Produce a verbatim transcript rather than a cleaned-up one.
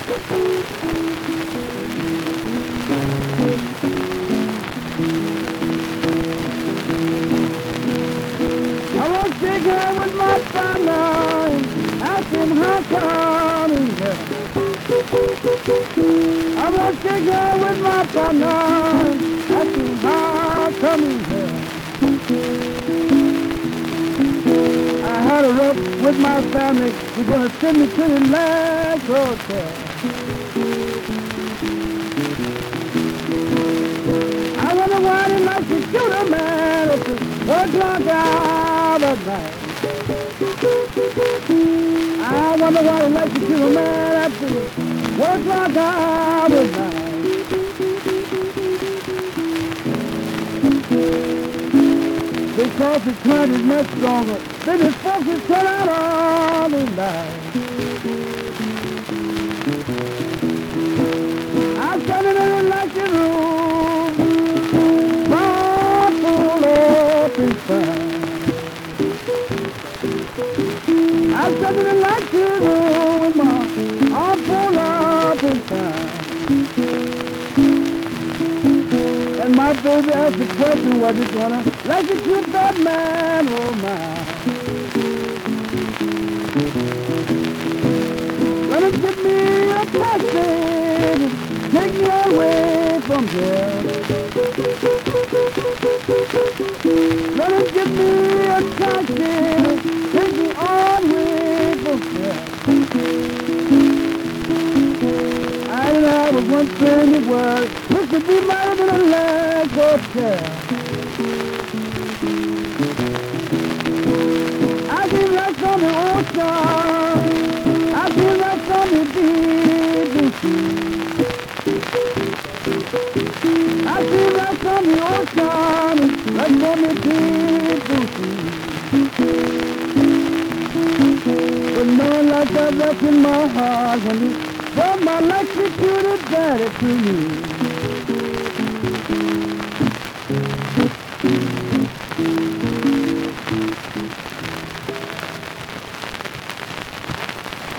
I was digging with my father and asked him how come he's here. I was digging with my father and asked him how come he's here. I had a rope with my family. We're gonna send me to the last hotel. I wonder why they like to shoot a man at the one o'clock hour at night. I wonder why they like to shoot a man at the one o'clock hour at night. Because his current is much stronger than his folks is turn out all the night. I'm standing in a electric room, all full up inside. I'm standing in a electric room, all full up inside. And my baby asked the question, was it gonna electrocute that man, oh my. Gonna give me a taxi, take me away from here. Gonna give me a taxi, take me all the way from here. I know was one thing it was, which would be mighty than a last hotel. I can rest on the ocean, I can rest on the deep blue sea. I can rest on the ocean, rest on the deep blue sea. But no like that left in my heart when you brought my electrocuted daddy to me.